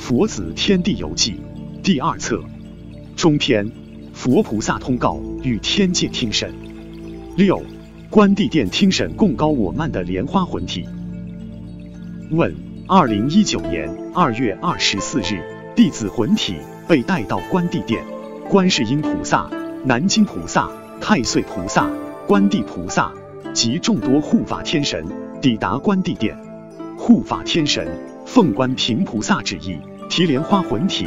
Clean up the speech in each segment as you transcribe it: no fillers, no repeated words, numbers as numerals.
佛子天地游记》第2册中篇，佛菩萨通告与天界听审。6. 关帝殿听审供高我慢的莲花魂体。问：2019年2月24日，弟子魂体被带到关帝殿，观世音菩萨、南京菩萨、太岁菩萨、关帝菩萨及众多护法天神抵达关帝殿。护法天神奉观平菩萨旨意，提莲花魂体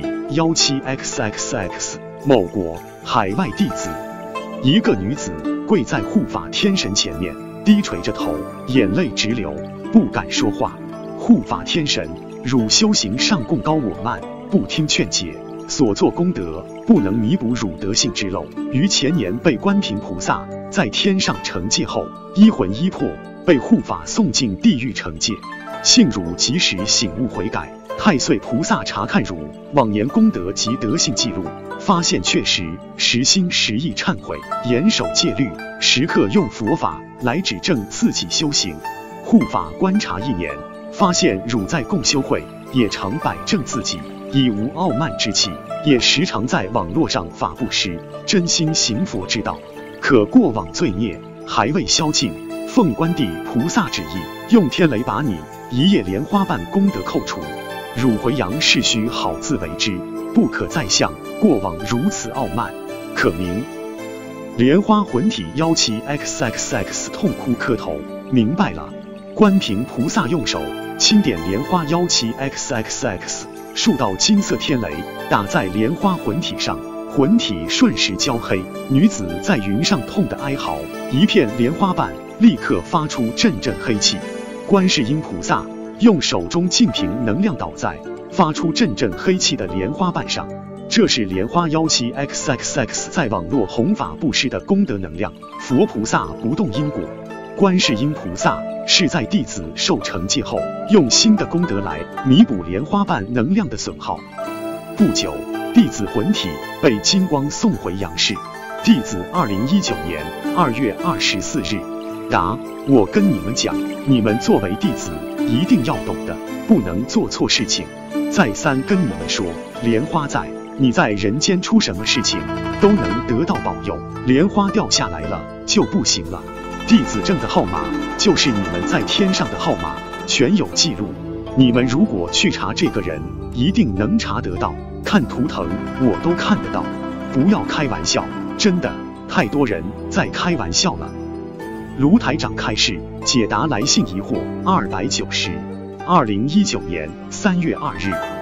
17XXX 某国海外弟子。一个女子跪在护法天神前面，低垂着头，眼泪直流，不敢说话。护法天神：汝修行上供高我慢，不听劝解，所做功德不能弥补汝德性之漏，于前年被观平菩萨在天上惩戒后，一魂一魄被护法送进地狱惩戒。幸汝及时醒悟悔改，太岁菩萨查看汝往年功德及德性记录，发现确实，实心实意忏悔，严守戒律，时刻用佛法来指正自己修行。护法观察1年，发现汝在共修会也常摆正自己，已无傲慢之气，也时常在网络上法布施，真心行佛之道。可过往罪孽还未消尽，奉观地菩萨旨意，用天雷把你一叶莲花瓣功德扣除。汝回阳是须好自为之，不可再像过往如此傲慢。可明莲花魂体 17XXX 痛哭磕头，明白了。观平菩萨用手轻点莲花 17XXX， 数道金色天雷打在莲花魂体上，魂体瞬时焦黑。女子在云上痛得哀嚎，一片莲花瓣立刻发出阵阵黑气。观世音菩萨用手中净瓶能量倒在发出阵阵黑气的莲花瓣上，这是莲花 17XXX 在网络弘法布施的功德能量。佛菩萨不动因果，观世音菩萨是在弟子受惩戒后，用新的功德来弥补莲花瓣能量的损耗。不久，弟子魂体被金光送回阳世。弟子2019年2月24日。答：我跟你们讲，你们作为弟子一定要懂得，不能做错事情。再三跟你们说，莲花在，你在人间出什么事情都能得到保佑，莲花掉下来了就不行了。弟子证的号码就是你们在天上的号码，全有记录。你们如果去查这个人，一定能查得到，看图腾我都看得到。不要开玩笑，真的，太多人在开玩笑了。卢台长开示解答来信疑惑290，2019年3月2日。